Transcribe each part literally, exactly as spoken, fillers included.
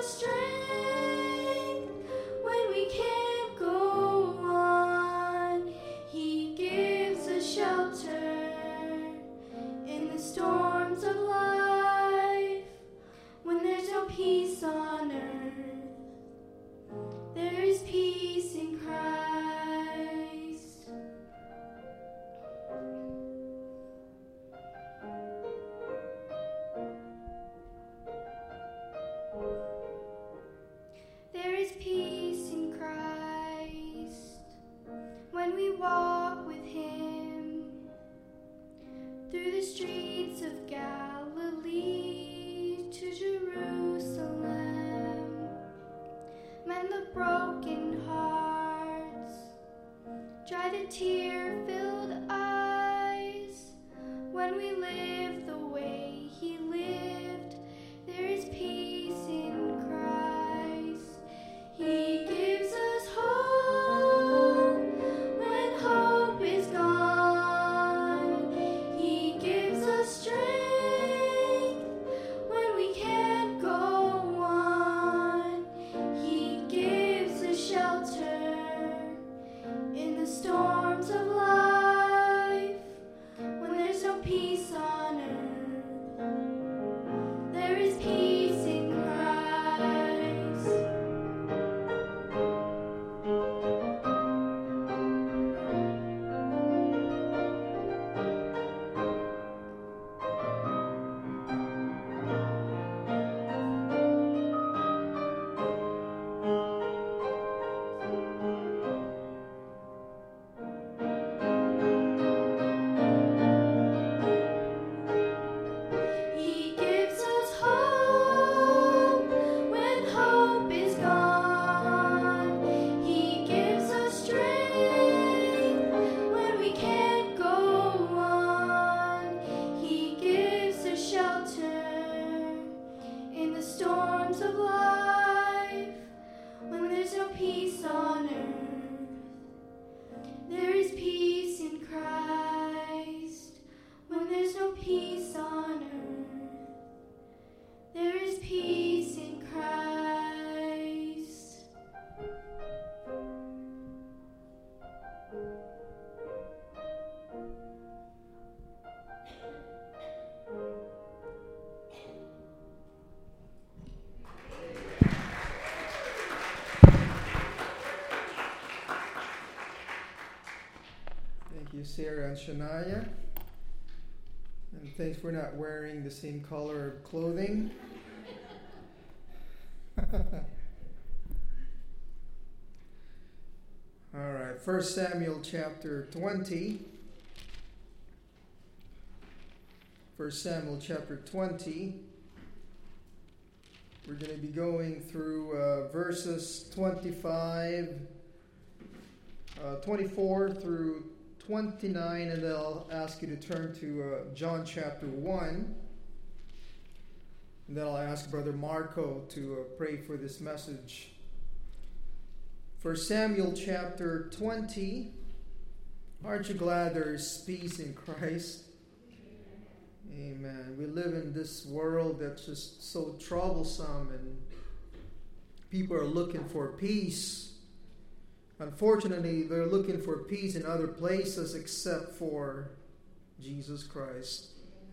us strength when we can't go on. He gives us shelter in the storms of life. When there's no peace on earth, there is peace in Christ. There is peace in Christ when we walk with Him through the streets of Galilee to Jerusalem. Mend the broken hearts, dry the tear-filled eyes. When we live the way He lived, there is peace in Christ. He gives us hope when hope is gone. He gives us strength when we can't go on. He gives us shelter in the storms of life. When there's no peace on earth, there is peace in Christ. He gives us hope when hope is gone. He gives us strength when we can't go on. He gives us shelter in the storms of life. When there's no peace on earth, there is peace in Christ. When there's no peace on earth, there is peace in Christ. Thank you, Sarah and Shania. And thanks for not wearing the same color of clothing. All right, First Samuel chapter twenty. First Samuel chapter twenty. We're going to be going through uh, verses twenty-five, uh, twenty-four through twenty-nine, and then I'll ask you to turn to uh, John chapter one. And then I'll ask Brother Marco to uh, pray for this message. First Samuel chapter twenty. Aren't you glad there is peace in Christ? Amen. We live in this world that's just so troublesome, and people are looking for peace. Unfortunately, they're looking for peace in other places except for Jesus Christ.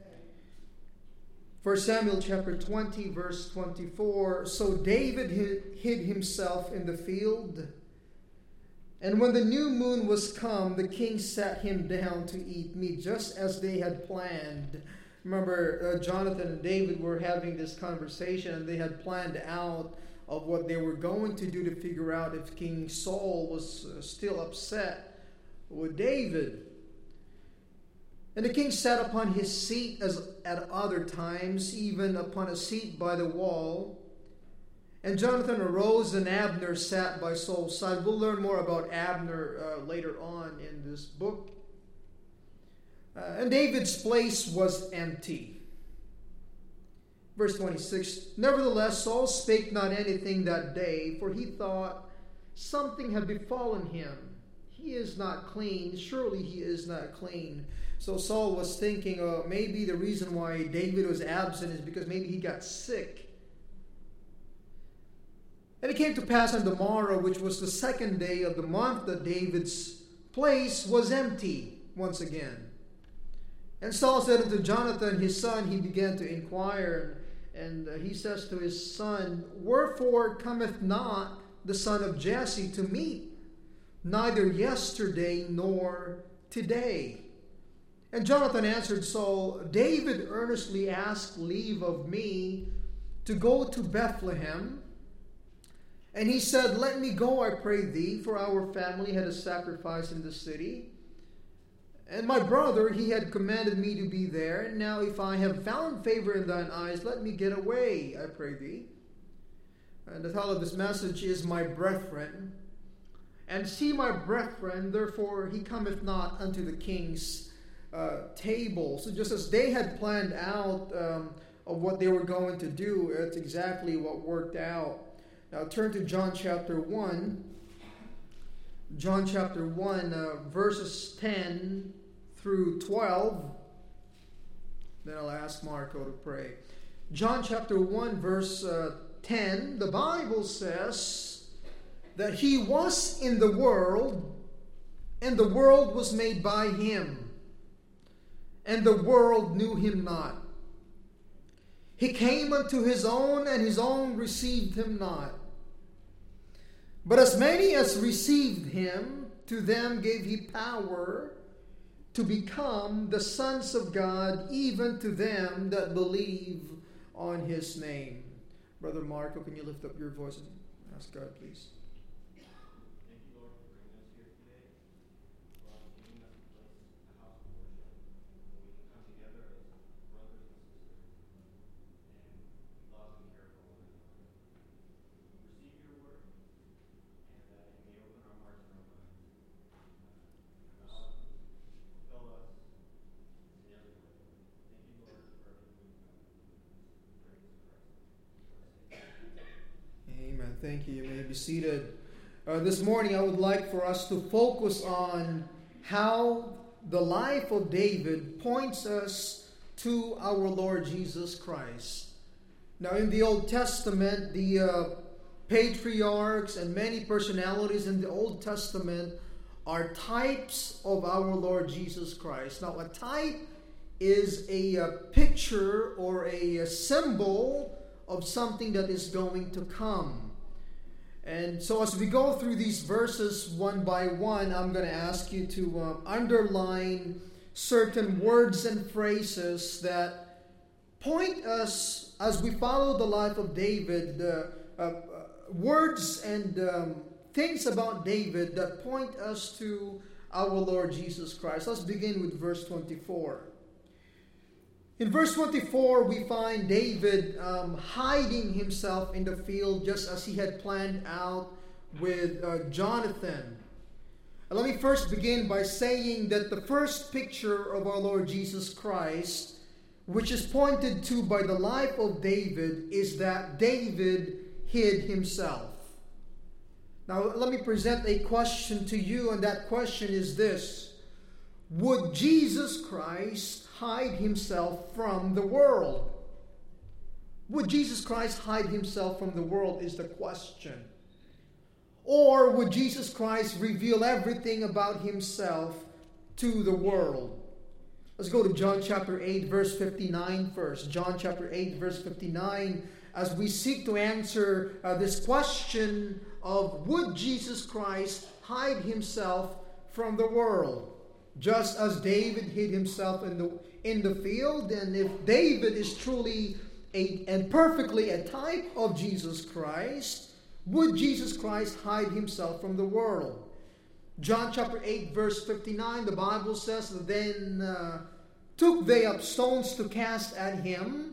First Samuel chapter twenty, verse twenty-four. So David hid himself in the field, and when the new moon was come, the king sat him down to eat meat, just as they had planned. Remember, uh, Jonathan and David were having this conversation, and they had planned out of what they were going to do to figure out if King Saul was uh, still upset with David. And the king sat upon his seat as at other times, even upon a seat by the wall. And Jonathan arose, and Abner sat by Saul's side. We'll learn more about Abner uh, later on in this book. Uh, and David's place was empty. Verse twenty-six, nevertheless, Saul spake not anything that day, for he thought something had befallen him. He is not clean. Surely he is not clean. So Saul was thinking, oh, maybe the reason why David was absent is because maybe he got sick. And it came to pass on the morrow, which was the second day of the month, that David's place was empty once again. And Saul said unto Jonathan his son, he began to inquire, and uh, he says to his son, Wherefore cometh not the son of Jesse to meet, neither yesterday nor today? And Jonathan answered Saul, David earnestly asked leave of me to go to Bethlehem. And he said, Let me go, I pray thee, for our family had a sacrifice in the city. And my brother, he had commanded me to be there. And now if I have found favor in thine eyes, let me get away, I pray thee. And the title of this message is My Brethren. And see my brethren, therefore he cometh not unto the king's uh, table. So just as they had planned out um, of what they were going to do, it's exactly what worked out. Now turn to John chapter one. John chapter one, uh, verses ten through twelve. Then I'll ask Marco to pray. John chapter one, verse uh, ten. The Bible says that he was in the world, and the world was made by him, and the world knew him not. He came unto his own, and his own received him not. But as many as received him, to them gave he power to become the sons of God, even to them that believe on his name. Brother Marco, can you lift up your voice and ask God, please? Thank you, Lord, for bringing us here today. Lord, giving us a place, a house of worship, where we can come together as brothers and sisters and love and care for one another. Receive your word, and that it may open our hearts and our minds. Allow it to fulfill us in every way. Thank you, Lord, for everything you've done. Praise Christ. Amen. Thank you. You may be seated. Uh, this morning, I would like for us to focus on how the life of David points us to our Lord Jesus Christ. Now, in the Old Testament, the uh, patriarchs and many personalities in the Old Testament are types of our Lord Jesus Christ. Now, a type is a, a picture or a, a symbol of something that is going to come. And so as we go through these verses one by one, I'm going to ask you to um, underline certain words and phrases that point us, as we follow the life of David, uh, uh, words and um, things about David that point us to our Lord Jesus Christ. Let's begin with verse twenty-four. In verse twenty-four, we find David um, hiding himself in the field just as he had planned out with uh, Jonathan. And let me first begin by saying that the first picture of our Lord Jesus Christ, which is pointed to by the life of David, is that David hid himself. Now, let me present a question to you, and that question is this: would Jesus Christ hide himself from the world? Would Jesus Christ hide himself from the world is the question. Or would Jesus Christ reveal everything about himself to the world? Let's go to John chapter eight, verse fifty-nine first. John chapter eight, verse fifty-nine, as we seek to answer uh, this question of would Jesus Christ hide himself from the world? Just as David hid himself in the in the field, and if David is truly a, and perfectly a type of Jesus Christ, would Jesus Christ hide himself from the world? John chapter eight, verse fifty-nine, the Bible says, Then uh, took they up stones to cast at him,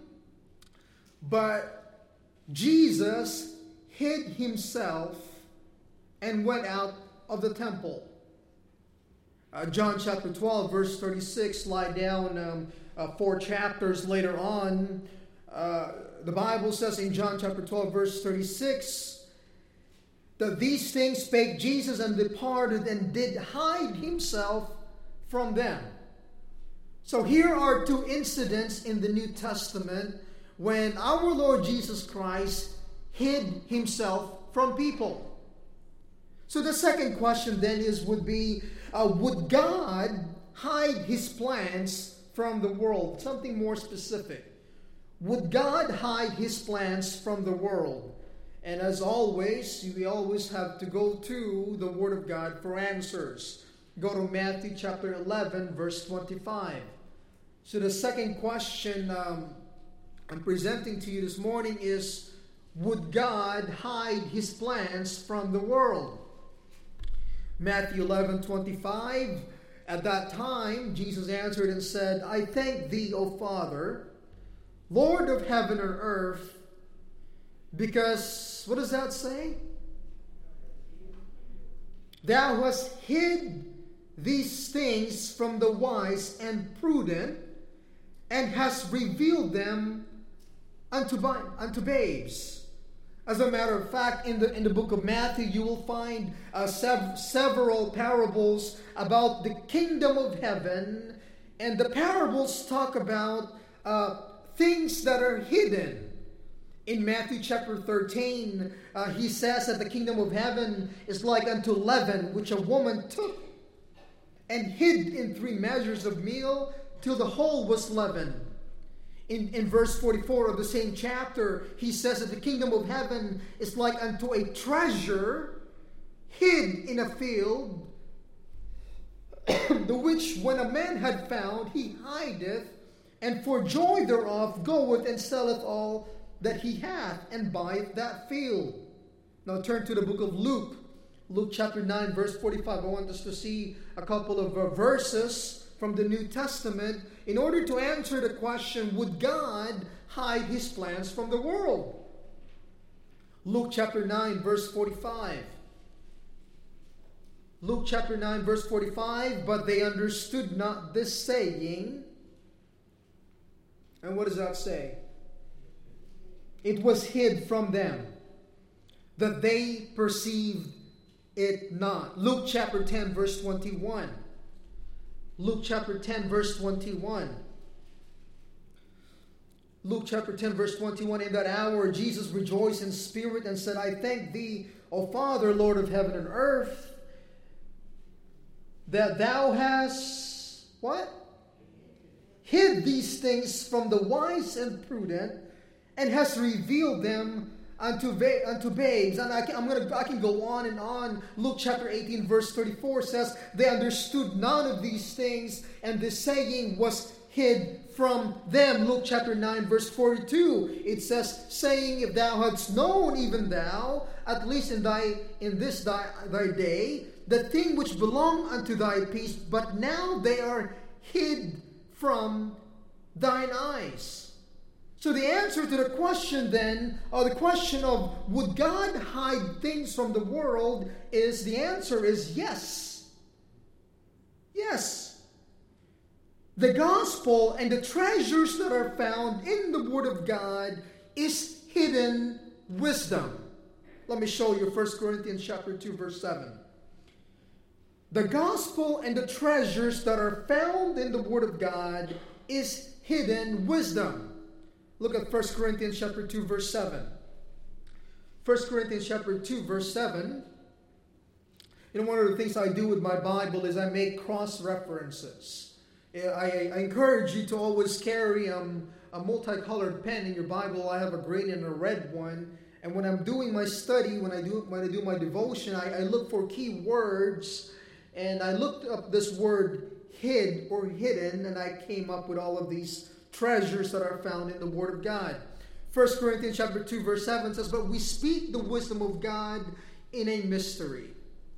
but Jesus hid himself and went out of the temple. Uh, John chapter twelve, verse thirty-six, lie down um, uh, four chapters later on. Uh, the Bible says in John chapter twelve, verse thirty-six, that these things spake Jesus and departed and did hide himself from them. So here are two incidents in the New Testament when our Lord Jesus Christ hid himself from people. So the second question then is would be, uh, would God hide his plans from the world? Something more specific. Would God hide his plans from the world? And as always, we always have to go to the Word of God for answers. Go to Matthew chapter eleven, verse twenty-five. So the second question um, I'm presenting to you this morning is, would God hide his plans from the world? Matthew eleven, twenty-five. At that time, Jesus answered and said, I thank thee, O Father, Lord of heaven and earth, because, what does that say? Thou hast hid these things from the wise and prudent, and hast revealed them unto, unto babes. As a matter of fact, in the in the book of Matthew, you will find uh, sev- several parables about the kingdom of heaven, and the parables talk about uh, things that are hidden. In Matthew chapter thirteen, uh, he says that the kingdom of heaven is like unto leaven, which a woman took and hid in three measures of meal till the whole was leavened. In, in verse forty-four of the same chapter, he says that the kingdom of heaven is like unto a treasure hid in a field, the which when a man had found, he hideth, and for joy thereof goeth and selleth all that he hath, and buyeth that field. Now turn to the book of Luke. Luke chapter nine, verse forty-five. I want us to see a couple of uh, verses from the New Testament in order to answer the question, would God hide his plans from the world? Luke chapter nine, verse forty-five. Luke chapter nine, verse forty-five. But they understood not this saying. And what does that say? It was hid from them, that they perceived it not. Luke chapter ten, verse twenty-one. Luke chapter ten, verse twenty-one. Luke chapter ten, verse twenty-one. In that hour Jesus rejoiced in spirit and said, I thank thee, O Father, Lord of heaven and earth, that thou hast, what? Hid these things from the wise and prudent, and hast revealed them unto, va- unto babes. And I can, I'm gonna, I can go on and on. Luke chapter eighteen, verse thirty-four says, they understood none of these things, and the saying was hid from them. Luke chapter nine, verse forty-two, it says, saying, if thou hadst known, even thou, at least in thy in this thy, thy day, the thing which belong unto thy peace, but now they are hid from thine eyes. So the answer to the question then, or the question of would God hide things from the world, is the answer is yes. Yes. The gospel and the treasures that are found in the Word of God is hidden wisdom. Let me show you First Corinthians chapter two, verse seven. The gospel and the treasures that are found in the Word of God is hidden wisdom. Look at First Corinthians chapter two, verse seven. First Corinthians chapter two, verse seven. You know, one of the things I do with my Bible is I make cross-references. I, I encourage you to always carry um, a multicolored pen in your Bible. I have a green and a red one. And when I'm doing my study, when I do when I do my devotion, I, I look for key words. And I looked up this word hid or hidden, and I came up with all of these treasures that are found in the Word of God. First Corinthians chapter two, verse seven says, but we speak the wisdom of God in a mystery.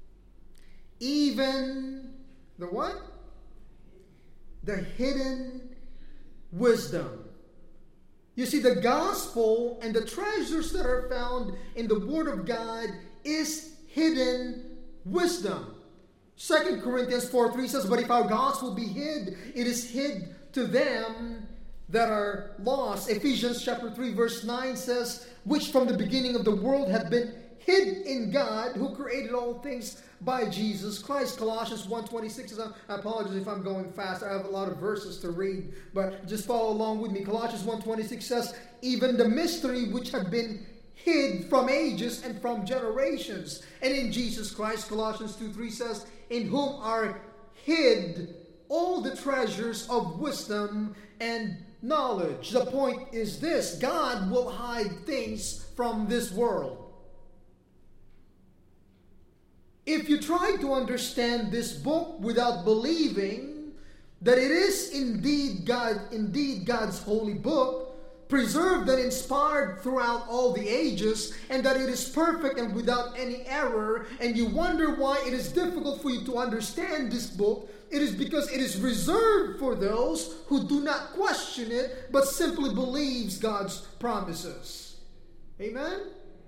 Even the what? The hidden wisdom. You see, the gospel and the treasures that are found in the Word of God is hidden wisdom. Second Corinthians four three says, but if our gospel be hid, it is hid to them that are lost. Ephesians chapter three, verse nine says, which from the beginning of the world have been hid in God, who created all things by Jesus Christ. Colossians one twenty-six says, I apologize if I'm going fast. I have a lot of verses to read, but just follow along with me. Colossians one twenty-six says, even the mystery which had been hid from ages and from generations. And in Jesus Christ, Colossians two three says, in whom are hid all the treasures of wisdom and knowledge. The point is this: God will hide things from this world. If you try to understand this book without believing that it is indeed God, indeed God's holy book, preserved and inspired throughout all the ages, and that it is perfect and without any error, and you wonder why it is difficult for you to understand this book, it is because it is reserved for those who do not question it, but simply believes God's promises. Amen?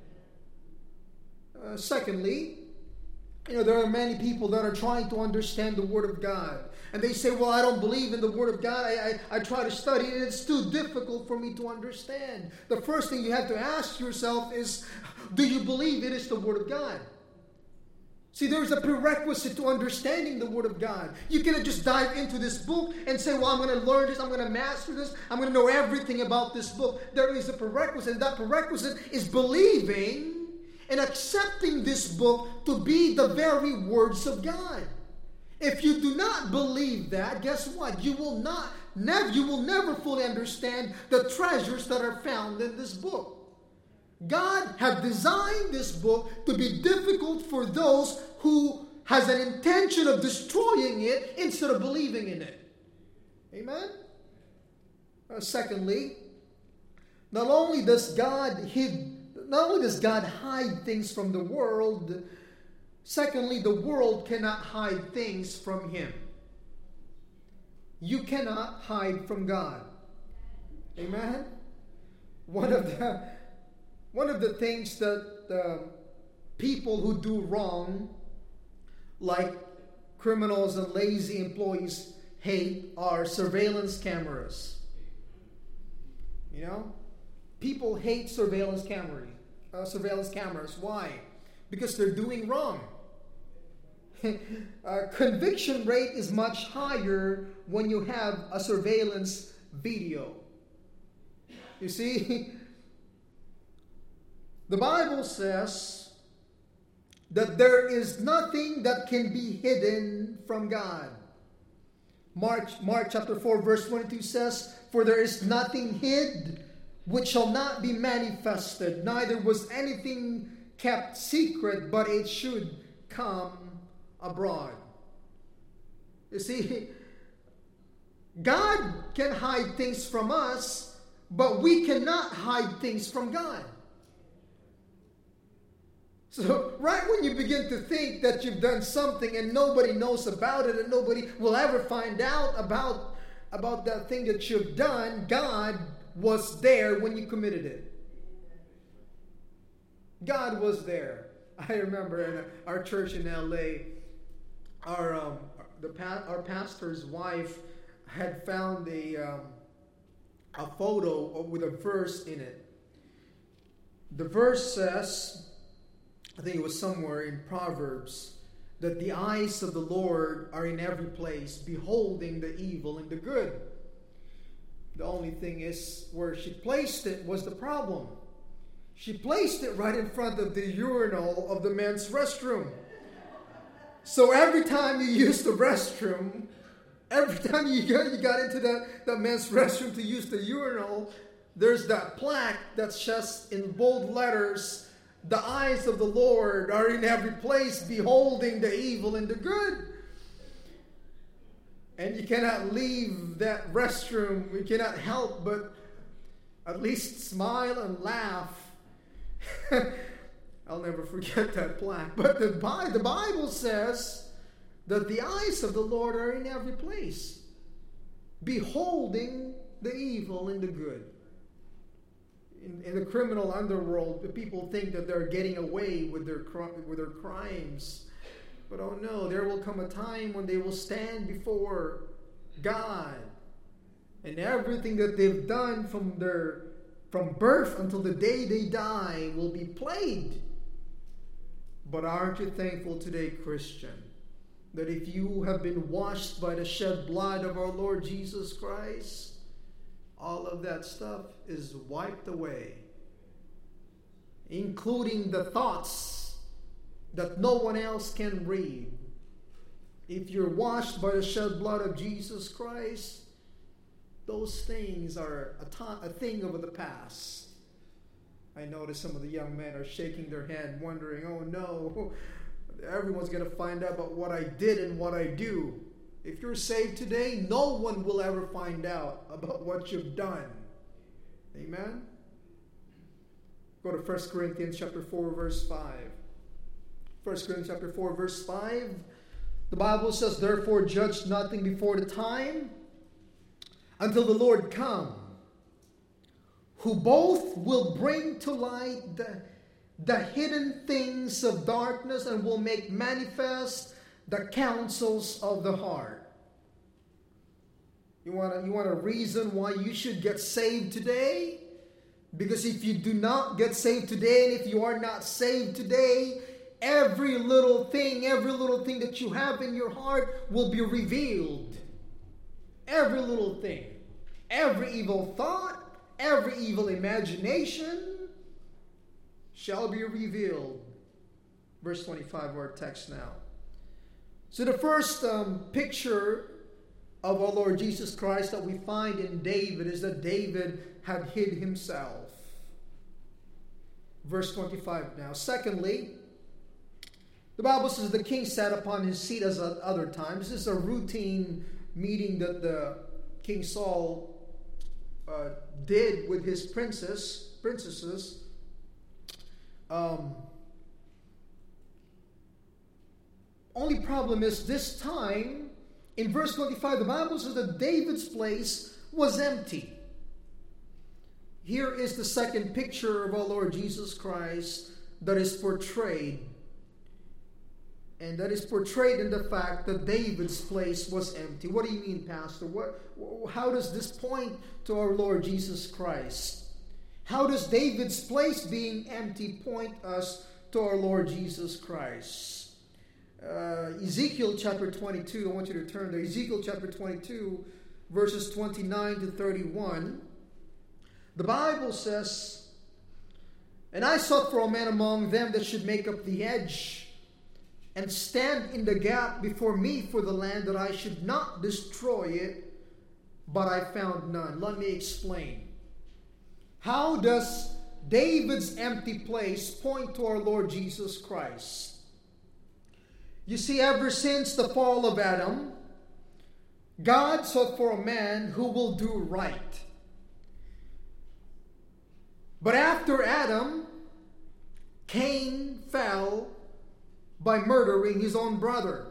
Uh, secondly, you know, there are many people that are trying to understand the Word of God. And they say, well, I don't believe in the Word of God. I, I, I try to study it. It's too difficult for me to understand. The first thing you have to ask yourself is, do you believe it is the Word of God? See, there's a prerequisite to understanding the Word of God. You cannot just dive into this book and say, well, I'm going to learn this, I'm going to master this, I'm going to know everything about this book. There is a prerequisite, and that prerequisite is believing and accepting this book to be the very words of God. If you do not believe that, guess what? You will not, never, you will never fully understand the treasures that are found in this book. God has designed this book to be difficult for those who has an intention of destroying it instead of believing in it. Amen? Uh, secondly, not only does God hid Not only does God hide things from the world, secondly, the world cannot hide things from Him. You cannot hide from God. Amen? One of the, one of the things that uh, people who do wrong, like criminals and lazy employees, hate are surveillance cameras. You know? People hate surveillance cameras. Uh, surveillance cameras. Why? Because they're doing wrong. uh, conviction rate is much higher when you have a surveillance video. You see, the Bible says that there is nothing that can be hidden from God. Mark, Mark chapter four verse twenty-two says, for there is nothing hid which shall not be manifested, neither was anything kept secret, but it should come abroad. You see, God can hide things from us, but we cannot hide things from God. So right when you begin to think that you've done something and nobody knows about it and nobody will ever find out about, about that thing that you've done, God was there when you committed it. God was there. I remember in our church in L A, our um, the our pastor's wife had found a um, a photo with a verse in it. The verse says, I think it was somewhere in Proverbs, that the eyes of the Lord are in every place, beholding the evil and the good. The only thing is, where she placed it was the problem. She placed it right in front of the urinal of the men's restroom. So every time you use the restroom, every time you got, you got into the, the men's restroom to use the urinal, there's that plaque that's just in bold letters, the eyes of the Lord are in every place, beholding the evil and the good. And you cannot leave that restroom. You cannot help but at least smile and laugh. I'll never forget that plaque. But the, the Bible says that the eyes of the Lord are in every place, beholding the evil and the good. In, in the criminal underworld, people think that they're getting away with their with their crimes. But oh no, there will come a time when they will stand before God, and everything that they've done from their from birth until the day they die will be played. But aren't you thankful today, Christian, that if you have been washed by the shed blood of our Lord Jesus Christ, all of that stuff is wiped away. including the thoughts that no one else can read. If you're washed by the shed blood of Jesus Christ, those things are a, to- a thing of the past. I notice some of the young men are shaking their head, wondering, oh no, everyone's going to find out about what I did and what I do. If you're saved today, no one will ever find out about what you've done. Amen? Go to First Corinthians chapter four, verse five. First Corinthians chapter four, verse five. The Bible says, therefore judge nothing before the time, until the Lord come, who both will bring to light the, the hidden things of darkness and will make manifest the counsels of the heart. You want to you want a reason why you should get saved today? Because if you do not get saved today, and if you are not saved today, every little thing, every little thing that you have in your heart will be revealed. Every little thing. Every evil thought, every evil imagination shall be revealed. Verse twenty-five of our text now. So the first um, picture of our Lord Jesus Christ that we find in David is that David had hid himself. Verse twenty-five now. Secondly, the Bible says the king sat upon his seat as at other times. This is a routine meeting that the King Saul uh, did with his princess, princesses. Um, only problem is this time, in verse twenty-five, the Bible says that David's place was empty. Here is the second picture of our Lord Jesus Christ that is portrayed. And that is portrayed in the fact that David's place was empty. What do you mean, Pastor? What, how does this point to our Lord Jesus Christ? How does David's place being empty point us to our Lord Jesus Christ? Uh, Ezekiel chapter twenty-two, I want you to turn there. Ezekiel chapter twenty-two, verses twenty-nine to thirty-one. The Bible says, and I sought for a man among them that should make up the hedge and stand in the gap before me for the land, that I should not destroy it, but I found none. Let me explain. How does David's empty place point to our Lord Jesus Christ? You see, ever since the fall of Adam, God sought for a man who will do right. But after Adam, Cain fell by murdering his own brother.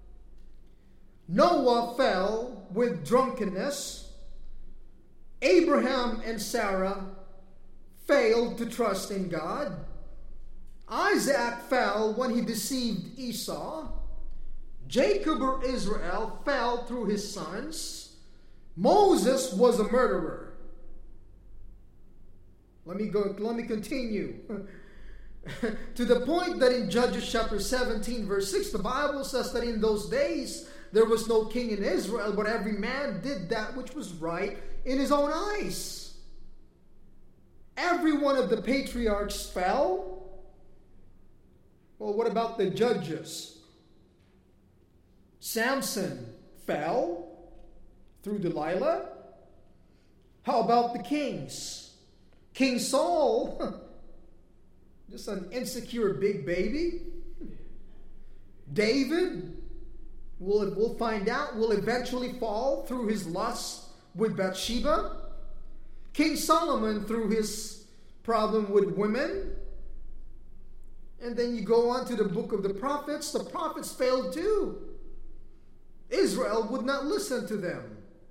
Noah fell with drunkenness. Abraham and Sarah failed to trust in God. Isaac fell when he deceived Esau. Jacob or Israel fell through his sons. Moses was a murderer. Let me go, let me continue. To the point that in Judges chapter seventeen, verse six, the Bible says that in those days there was no king in Israel, but every man did that which was right in his own eyes. Every one of the patriarchs fell. Well, what about the judges? Samson fell through Delilah. How about the kings? King Saul, just an insecure big baby. David, we'll, we'll find out, will eventually fall through his lust with Bathsheba. King Solomon through his problem with women. And then you go on to the book of the prophets. The prophets failed too. Israel would not listen to them.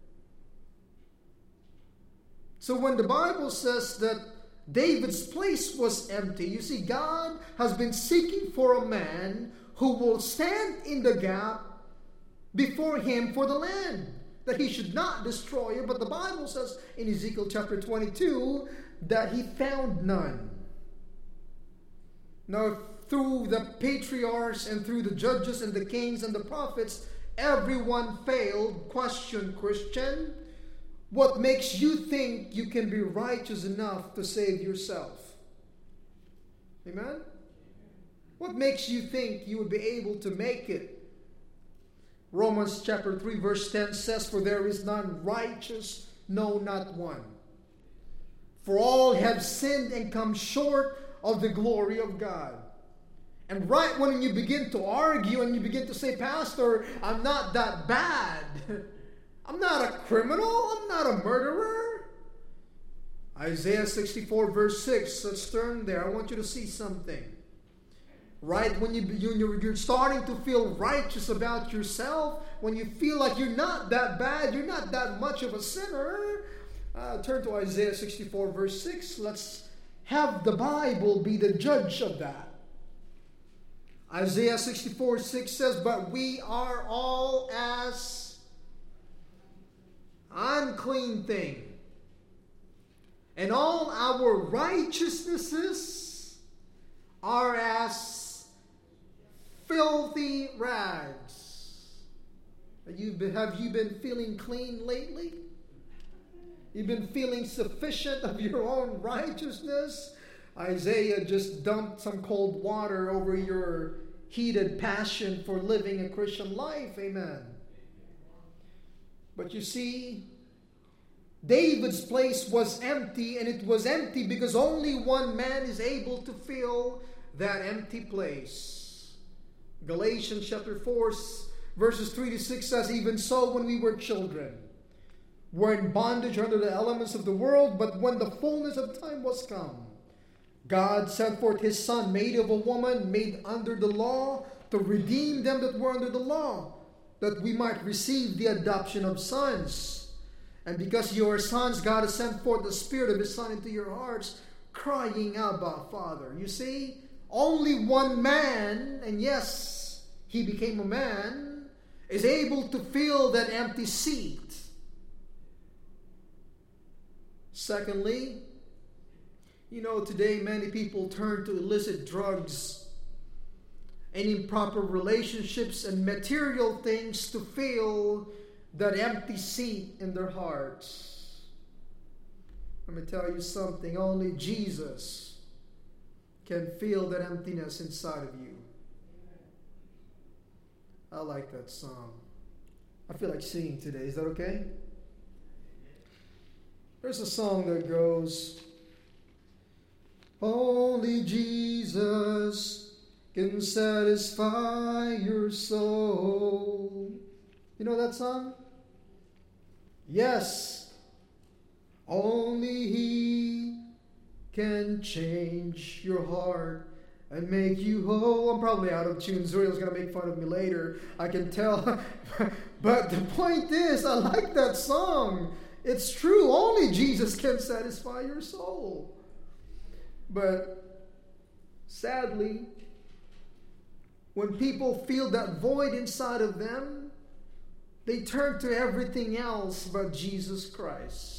So when the Bible says that David's place was empty, you see, God has been seeking for a man who will stand in the gap before him for the land, that he should not destroy it. But the Bible says in Ezekiel chapter twenty-two that he found none. Now, through the patriarchs and through the judges and the kings and the prophets, everyone failed. Question, Christian, what makes you think you can be righteous enough to save yourself? Amen? What makes you think you would be able to make it? Romans chapter three verse ten says, "For there is none righteous, no, not one. For all have sinned and come short of the glory of God." And right when you begin to argue and you begin to say, "Pastor, I'm not that bad. I'm not a criminal. I'm not a murderer." Isaiah sixty-four verse six. Let's turn there. I want you to see something. Right when you, you, you're starting to feel righteous about yourself, when you feel like you're not that bad, you're not that much of a sinner, uh, turn to Isaiah sixty-four verse six. Let's have the Bible be the judge of that. Isaiah sixty-four six says, "But we are all as unclean thing, and all our righteousnesses are as filthy rags." Have you been, have you been feeling clean lately? You've been feeling sufficient of your own righteousness? Isaiah just dumped some cold water over your heated passion for living a Christian life. Amen. But you see, David's place was empty, and it was empty because only one man is able to fill that empty place. Galatians chapter four verses three to six says, "Even so, when we were children, were in bondage under the elements of the world, but when the fullness of time was come, God sent forth His Son, made of a woman, made under the law, to redeem them that were under the law, that we might receive the adoption of sons. And because you are sons, God has sent forth the Spirit of His Son into your hearts, crying, Abba, Father." You see, only one man, and yes, He became a man, is able to fill that empty seat. Secondly, you know, today many people turn to illicit drugs and improper relationships and material things to fill that empty seat in their hearts. Let me tell you something. Only Jesus can fill that emptiness inside of you. I like that song. I feel like singing today. Is that okay? There's a song that goes, "Only Jesus can satisfy your soul." You know that song? Yes. Only He can change your heart and make you whole. I'm probably out of tune. Zuriel's going to make fun of me later, I can tell. But the point is, I like that song. It's true. Only Jesus can satisfy your soul. But sadly, when people feel that void inside of them, they turn to everything else but Jesus Christ.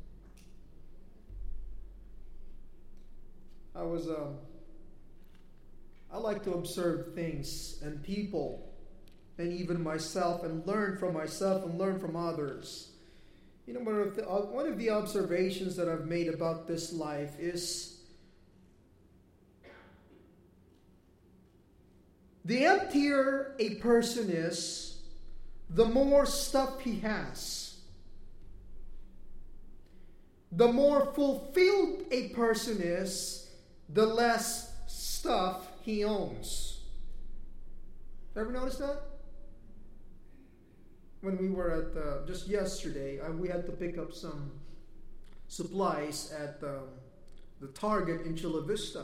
I was, um, I like to observe things and people and even myself and learn from myself and learn from others. You know, one of the, uh, one of the observations that I've made about this life is the emptier a person is, the more stuff he has. The more fulfilled a person is, the less stuff he owns. Ever notice that? When we were at, uh, just yesterday, uh, we had to pick up some supplies at um, the Target in Chula Vista.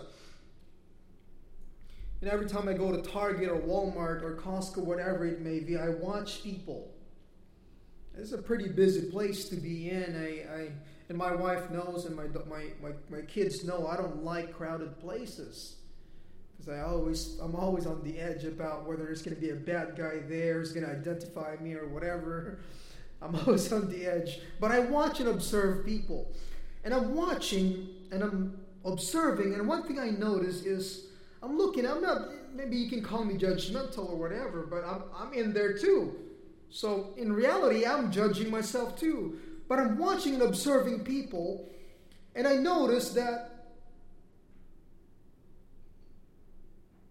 And every time I go to Target or Walmart or Costco, whatever it may be, I watch people. It's a pretty busy place to be in. I, I and my wife knows, and my my my, my kids know, I don't like crowded places. Because I always, I'm always on the edge about whether there's going to be a bad guy there who's going to identify me or whatever. I'm always on the edge. But I watch and observe people. And I'm watching and I'm observing. And one thing I notice is I'm looking, I'm not, maybe you can call me judgmental or whatever, but I'm, I'm in there too. So in reality, I'm judging myself too. But I'm watching and observing people. And I notice that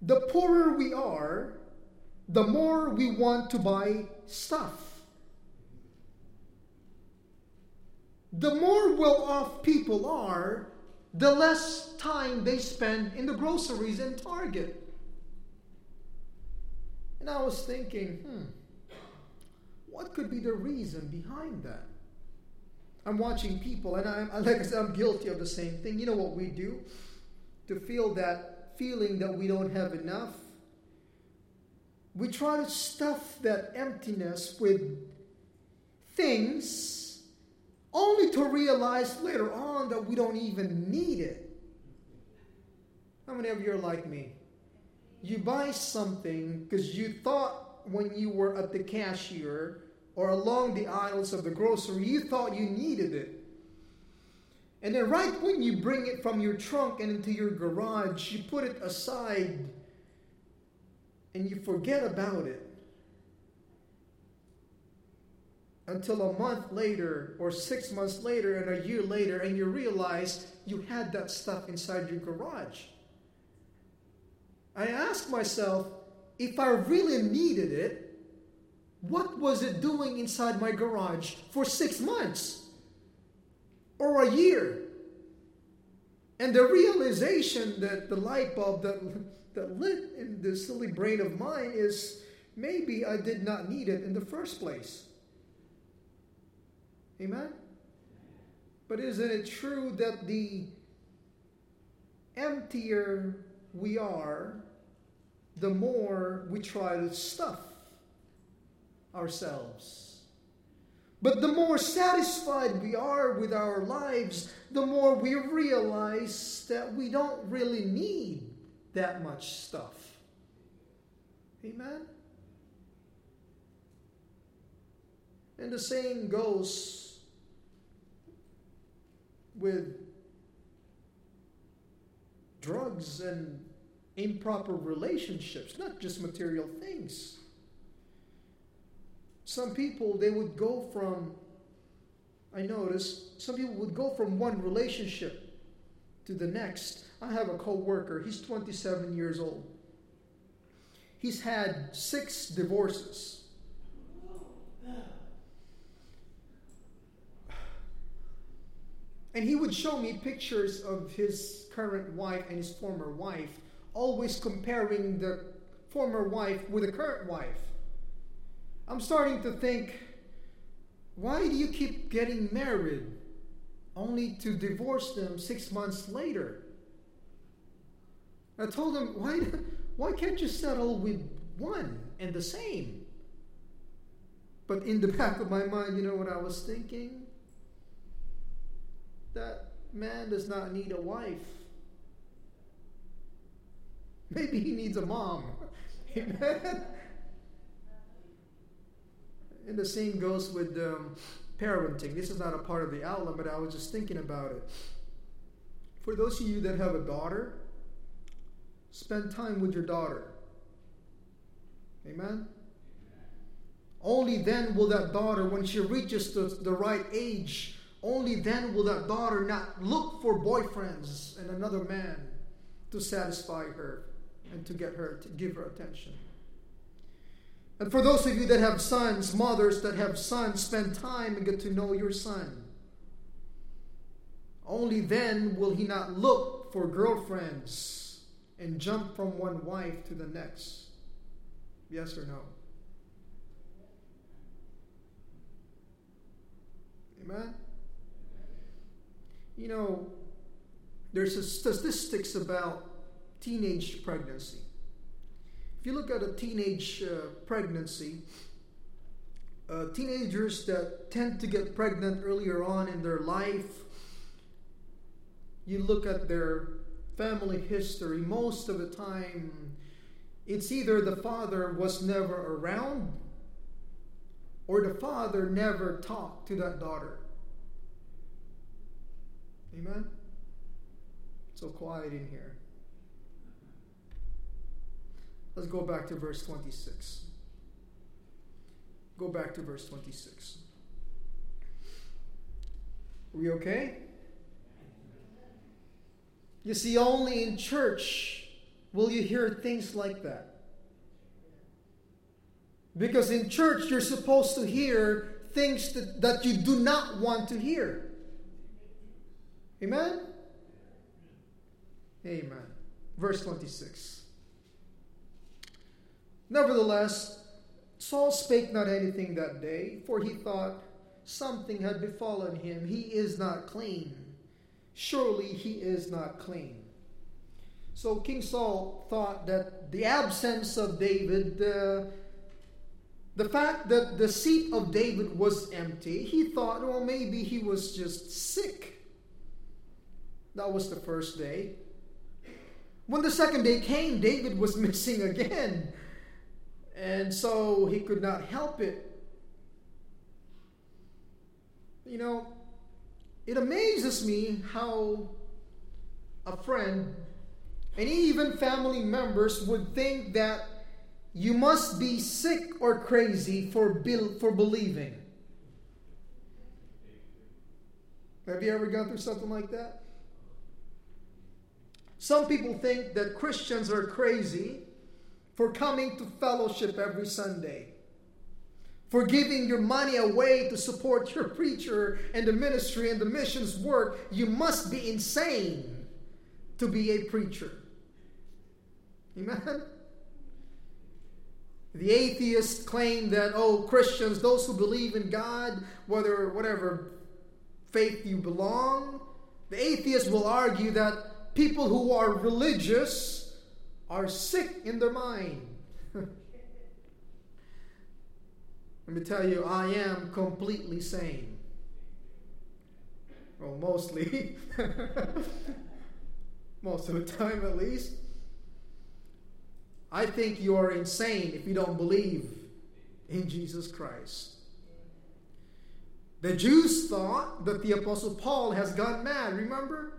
the poorer we are, the more we want to buy stuff. The more well-off people are, the less time they spend in the groceries and Target. And I was thinking, hmm, what could be the reason behind that? I'm watching people, and I'm, like I said, I'm guilty of the same thing. You know what we do? To feel that feeling that we don't have enough, we try to stuff that emptiness with things, only to realize later on that we don't even need it. How many of you are like me? You buy something because you thought when you were at the cashier or along the aisles of the grocery, you thought you needed it. And then right when you bring it from your trunk and into your garage, you put it aside and you forget about it. Until a month later or six months later and a year later, and you realize you had that stuff inside your garage. I asked myself, if I really needed it, what was it doing inside my garage for six months or a year? And the realization that the light bulb that, that lit in this silly brain of mine is maybe I did not need it in the first place. Amen? But isn't it true that the emptier we are, the more we try to stuff ourselves? But the more satisfied we are with our lives, the more we realize that we don't really need that much stuff. Amen? And the same goes with drugs and improper relationships, not just material things. Some people, they would go from, I noticed, some people would go from one relationship to the next. I have a co-worker, he's twenty-seven years old. He's had six divorces. And he would show me pictures of his current wife and his former wife, always comparing the former wife with the current wife. I'm starting to think, why do you keep getting married only to divorce them six months later? I told him, why, why can't you settle with one and the same? But in the back of my mind, you know what I was thinking? That man does not need a wife. Maybe he needs a mom. Amen? And the same goes with um, parenting. This is not a part of the outline, but I was just thinking about it. For those of you that have a daughter, spend time with your daughter. Amen? Only then will that daughter, when she reaches the, the right age, only then will that daughter not look for boyfriends and another man to satisfy her and to get her, to give her attention. And for those of you that have sons, mothers that have sons, spend time and get to know your son. Only then will he not look for girlfriends and jump from one wife to the next. Yes or no? Amen? You know, there's a statistics about teenage pregnancy. If you look at a teenage uh, pregnancy, uh, teenagers that tend to get pregnant earlier on in their life, you look at their family history, most of the time, it's either the father was never around or the father never talked to that daughter. Amen? It's so quiet in here. Let's go back to verse twenty-six. Go back to verse twenty-six. Are we okay? You see, only in church will you hear things like that? Because in church, you're supposed to hear things that, that you do not want to hear. Amen? Amen. Verse twenty-six. Nevertheless, Saul spake not anything that day, for he thought something had befallen him. He is not clean. Surely he is not clean. So King Saul thought that the absence of David, uh, the fact that the seat of David was empty, he thought, well, maybe he was just sick. That was the first day. When the second day came, David was missing again. And so he could not help it. You know, it amazes me how a friend and even family members would think that you must be sick or crazy for, be- for believing. Have you ever gone through something like that? Some people think that Christians are crazy for coming to fellowship every Sunday, for giving your money away to support your preacher and the ministry and the missions work. You must be insane to be a preacher. Amen? The atheists claim that, oh, Christians, those who believe in God, whether whatever faith you belong, the atheists will argue that people who are religious are sick in their mind. Let me tell you, I am completely sane. Well, mostly. Most of the time, at least. I think you are insane if you don't believe in Jesus Christ. The Jews thought that the Apostle Paul has gone mad, remember?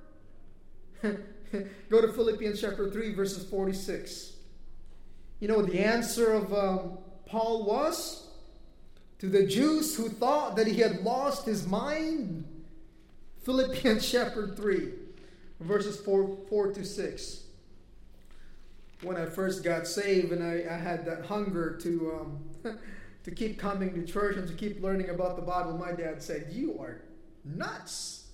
Go to Philippians chapter three, verses forty-six. You know what the answer of um, Paul was? To the Jews who thought that he had lost his mind? Philippians chapter three, verses four, four to six. When I first got saved and I, I had that hunger to um, to keep coming to church and to keep learning about the Bible, my dad said, "You are nuts."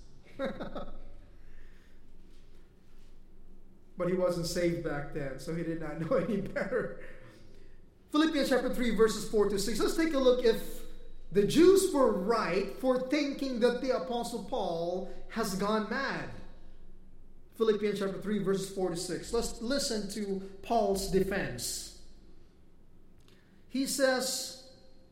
But he wasn't saved back then, so he did not know any better. Philippians chapter three, verses four to six. Let's take a look if the Jews were right for thinking that the Apostle Paul has gone mad. Philippians chapter three, verses four to six. Let's listen to Paul's defense. He says,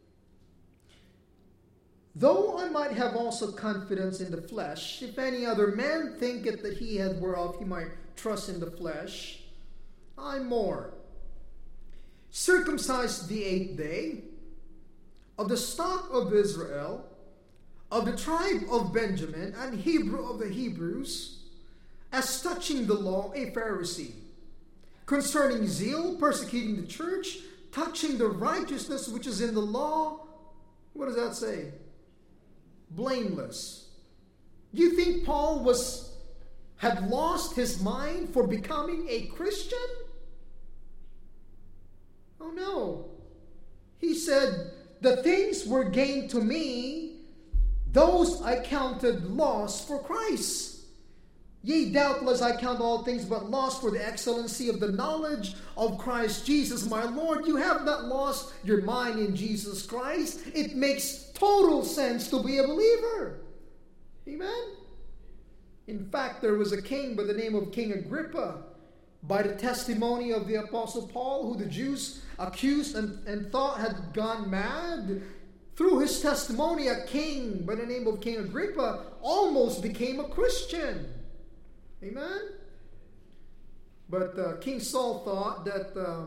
"Though I might have also confidence in the flesh, if any other man thinketh that he had whereof he might trust in the flesh, I more. Circumcised the eighth day, of the stock of Israel, of the tribe of Benjamin, and Hebrew of the Hebrews, as touching the law, a Pharisee, concerning zeal, persecuting the church, touching the righteousness which is in the law." What does that say? Blameless. Do you think Paul was had lost his mind for becoming a Christian? Oh no. He said, "The things were gained to me, those I counted loss for Christ. Yea, doubtless I count all things but loss for the excellency of the knowledge of Christ Jesus my Lord." You have not lost your mind in Jesus Christ. It makes total sense to be a believer. Amen? In fact, there was a king by the name of King Agrippa, by the testimony of the Apostle Paul, who the Jews accused and, and thought had gone mad. Through his testimony, a king by the name of King Agrippa almost became a Christian. Amen? But uh, King Saul thought that uh,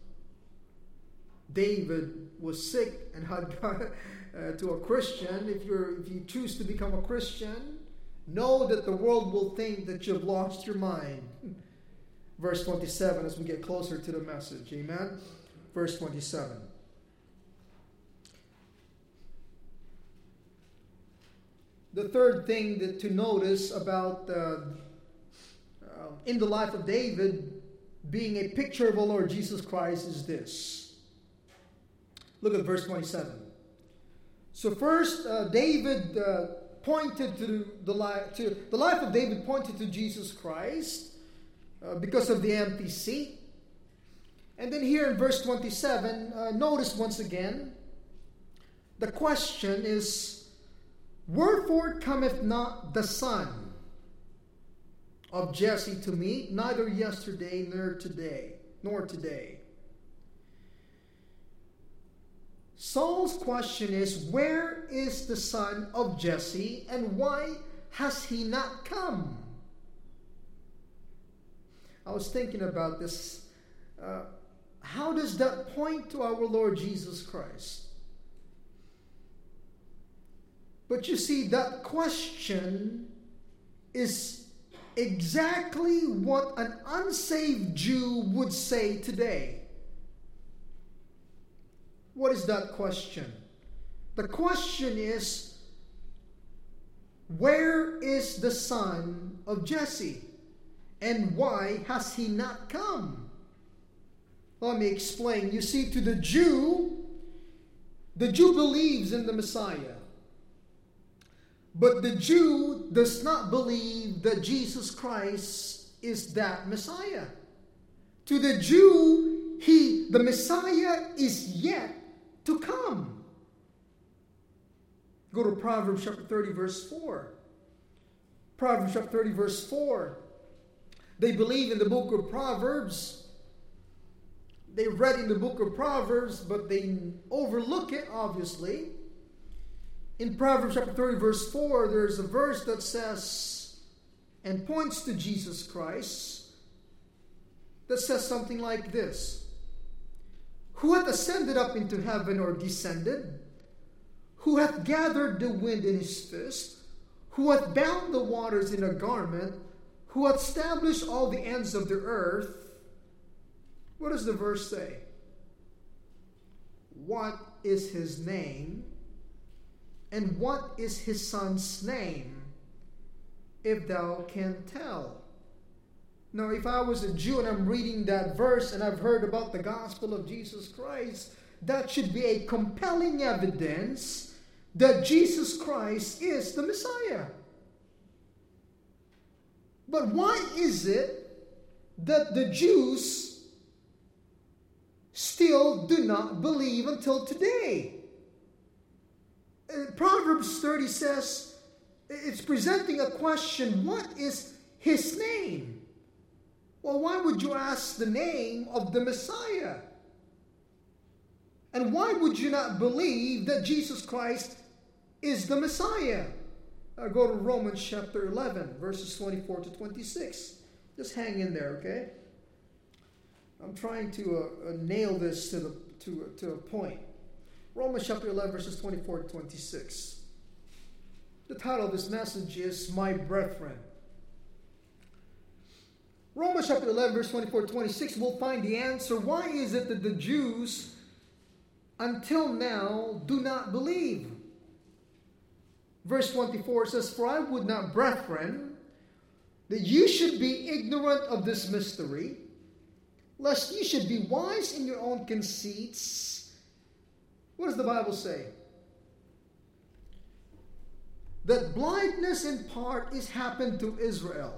David was sick and had gone uh, to a Christian. If you're, if you choose to become a Christian, know that the world will think that you've lost your mind. Verse twenty-seven, as we get closer to the message. Amen? Verse twenty-seven. The third thing that to notice about uh, uh, in the life of David, being a picture of our Lord Jesus Christ, is this. Look at verse twenty-seven. So first, uh, David uh, pointed to the life, to the life of David pointed to Jesus Christ uh, because of the empty seat. And then here in verse twenty-seven, uh, notice once again, the question is, wherefore cometh not the son of Jesse to me, neither yesterday nor today, nor today? Saul's question is, where is the son of Jesse, and why has he not come? I was thinking about this. Uh, how does that point to our Lord Jesus Christ? But you see, that question is exactly what an unsaved Jew would say today. What is that question? The question is, where is the son of Jesse? And why has he not come? Let me explain. You see, to the Jew, the Jew believes in the Messiah. But the Jew does not believe that Jesus Christ is that Messiah. To the Jew, he, the Messiah is yet to come. Go to Proverbs chapter thirty, verse four. Proverbs chapter thirty, verse four. They believe in the book of Proverbs. They read in the book of Proverbs, but they overlook it, obviously. In Proverbs chapter thirty, verse four, there's a verse that says, and points to Jesus Christ, that says something like this. Who hath ascended up into heaven, or descended? Who hath gathered the wind in his fist? Who hath bound the waters in a garment? Who hath established all the ends of the earth? What does the verse say? What is his name? And what is his son's name, if thou canst tell? Now, if I was a Jew and I'm reading that verse and I've heard about the gospel of Jesus Christ, that should be a compelling evidence that Jesus Christ is the Messiah. But why is it that the Jews still do not believe until today? Proverbs thirty says, it's presenting a question, what is his name? Well, why would you ask the name of the Messiah? And why would you not believe that Jesus Christ is the Messiah? Uh, go to Romans chapter eleven, verses twenty-four to twenty-six. Just hang in there, okay? I'm trying to uh, uh, nail this to, the, to, uh, to a point. Romans chapter eleven, verses twenty-four to twenty-six. The title of this message is My Brethren. Romans chapter eleven, verse twenty-four to twenty-six, we'll find the answer. Why is it that the Jews, until now, do not believe? Verse twenty-four says, For I would not, brethren, that you should be ignorant of this mystery, lest you should be wise in your own conceits. What does the Bible say? That blindness in part is happened to Israel.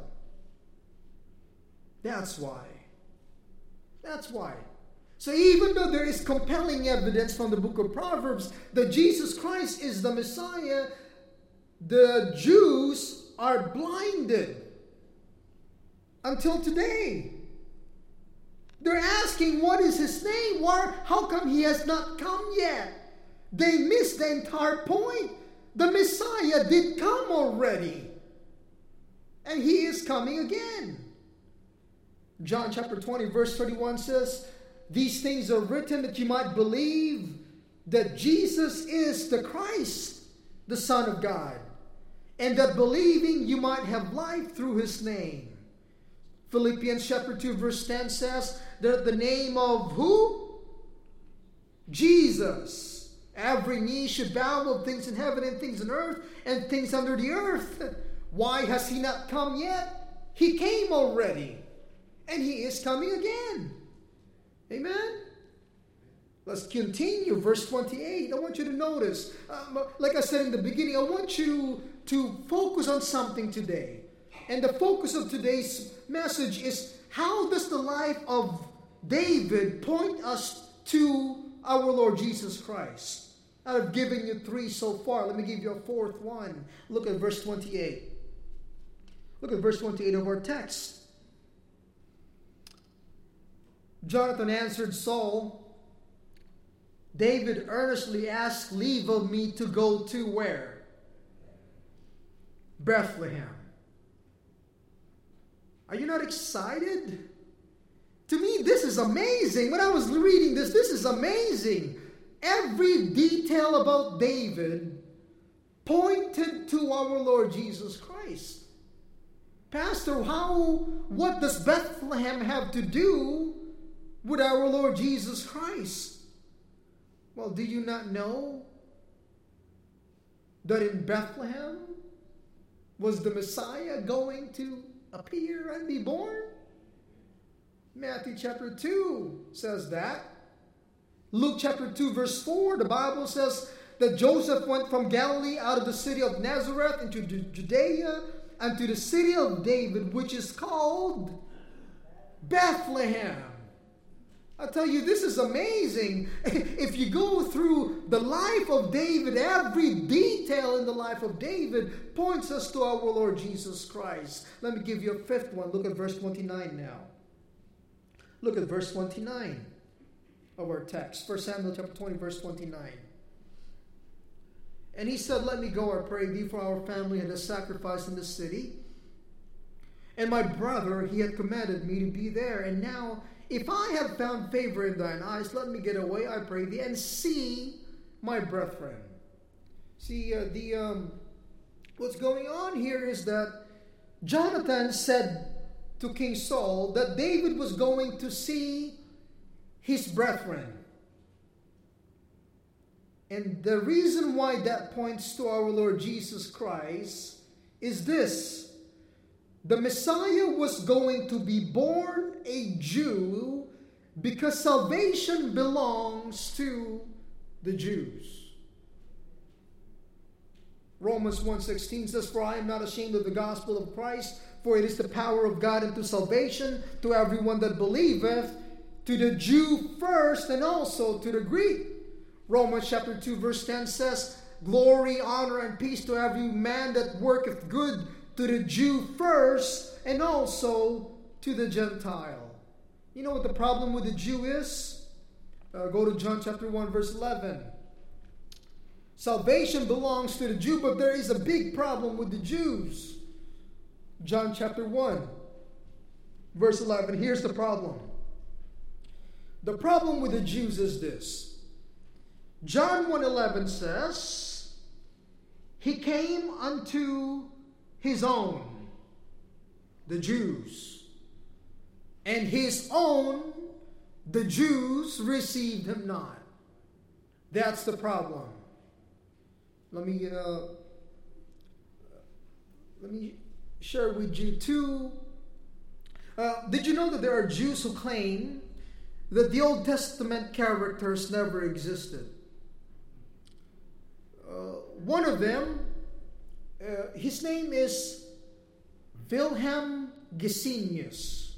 That's why. That's why. So even though there is compelling evidence from the book of Proverbs that Jesus Christ is the Messiah, the Jews are blinded until today. They're asking, what is his name? Why, how come he has not come yet? They missed the entire point. The Messiah did come already. And he is coming again. John chapter twenty, verse thirty-one says, These things are written that you might believe that Jesus is the Christ, the Son of God, and that believing you might have life through his name. Philippians chapter two, verse ten says that the name of who? Jesus. Every knee should bow of things in heaven and things on earth and things under the earth. Why has he not come yet? He came already. And He is coming again. Amen? Let's continue. Verse twenty-eight. I want you to notice. Um, like I said in the beginning, I want you to focus on something today. And the focus of today's message is, how does the life of David point us to our Lord Jesus Christ? I've given you three so far. Let me give you a fourth one. Look at verse twenty-eight. Look at verse twenty-eight of our text. Jonathan answered Saul, David earnestly asked leave of me to go to where? Bethlehem. Are you not excited? To me, this is amazing. When I was reading this, this is amazing. Every detail about David pointed to our Lord Jesus Christ. Pastor, how, what does Bethlehem have to do with our Lord Jesus Christ? Well, do you not know that in Bethlehem was the Messiah going to appear and be born? Matthew chapter two says that. Luke chapter two verse four, the Bible says that Joseph went from Galilee out of the city of Nazareth into Judea and to the city of David, which is called Bethlehem. I tell you, this is amazing. If you go through the life of David, every detail in the life of David points us to our Lord Jesus Christ. Let me give you a fifth one. Look at verse twenty-nine now. Look at verse twenty-nine of our text. First Samuel chapter twenty, verse twenty-nine. And he said, let me go, I pray thee, for our family had a sacrifice in the city. And my brother, he had commanded me to be there. And now, if I have found favor in thine eyes, let me get away, I pray thee, and see my brethren. See, uh, the um, what's going on here is that Jonathan said to King Saul that David was going to see his brethren. And the reason why that points to our Lord Jesus Christ is this. The Messiah was going to be born a Jew because salvation belongs to the Jews. Romans one sixteen says, for I am not ashamed of the gospel of Christ, for it is the power of God unto salvation to everyone that believeth, to the Jew first and also to the Greek. Romans chapter two verse ten says, glory, honor, and peace to every man that worketh good, to the Jew first and also to the Gentile. You know what the problem with the Jew is? Uh, go to John chapter one verse eleven. Salvation belongs to the Jew, but there is a big problem with the Jews. John chapter one verse eleven. Here's the problem. The problem with the Jews is this. John one eleven says, he came unto his own, the Jews, and his own, the Jews, received him not. That's the problem. Let me uh, let me share with you two. Uh, did you know that there are Jews who claim that the Old Testament characters never existed? Uh, one of them, uh, his name is Wilhelm Gesenius.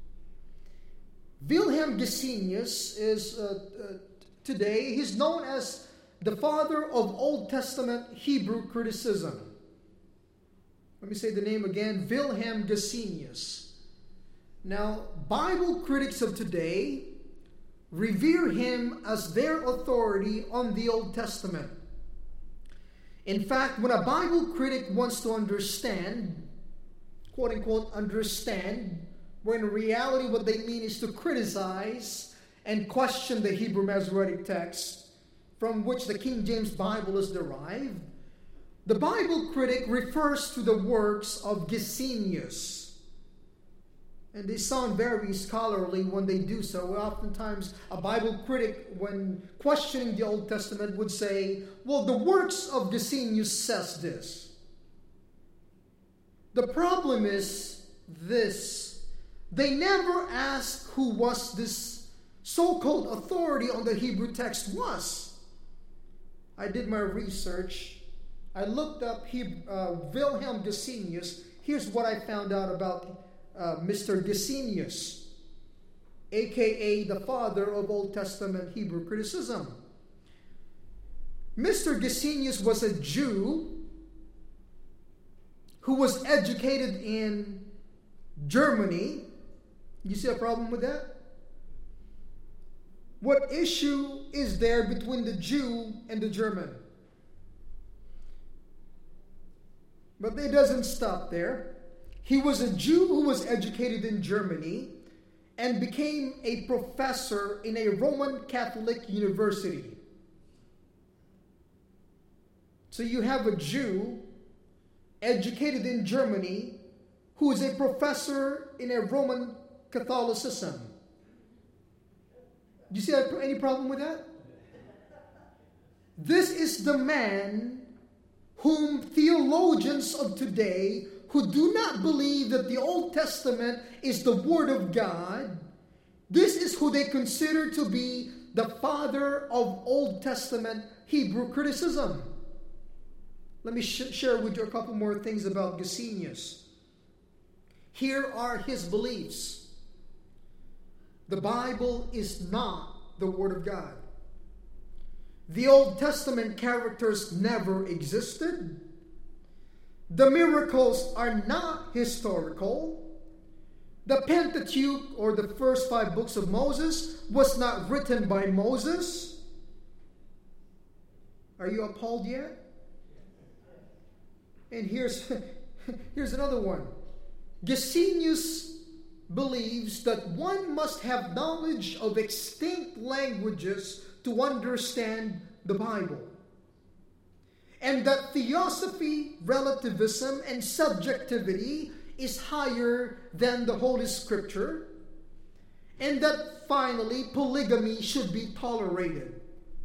Wilhelm Gesenius is uh, uh, today, he's known as the father of Old Testament Hebrew criticism. Let me say the name again, Wilhelm Gesenius. Now, Bible critics of today revere him as their authority on the Old Testament. In fact, when a Bible critic wants to understand, quote unquote, understand, when in reality what they mean is to criticize and question the Hebrew Masoretic text from which the King James Bible is derived, the Bible critic refers to the works of Gesenius. And they sound very scholarly when they do so. Oftentimes, a Bible critic, when questioning the Old Testament, would say, well, the works of Gesenius says this. The problem is this, They never asked who was this so-called authority on the Hebrew text was. I did my research. I looked up Hebrew, uh, Wilhelm Gesenius. Here's what I found out about uh, Mister Gesenius, a k a the father of Old Testament Hebrew criticism. Mister Gesenius was a Jew who was educated in Germany. You see a problem with that? What issue is there between the Jew and the German? But it doesn't stop there. He was a Jew who was educated in Germany and became a professor in a Roman Catholic university. So you have a Jew educated in Germany who is a professor in a Roman Catholicism. Do you see any problem with that? This is the man whom theologians of today, who do not believe that the Old Testament is the Word of God, this is who they consider to be the father of Old Testament Hebrew criticism. Let me sh- share with you a couple more things about Gesenius. Here are his beliefs. The Bible is not the Word of God. The Old Testament characters never existed. The miracles are not historical. The Pentateuch, or the first five books of Moses, was not written by Moses. Are you appalled yet? And here's, here's another one. Gesenius believes that one must have knowledge of extinct languages to understand the Bible. And that theosophy, relativism, and subjectivity is higher than the Holy Scripture. And that finally, polygamy should be tolerated.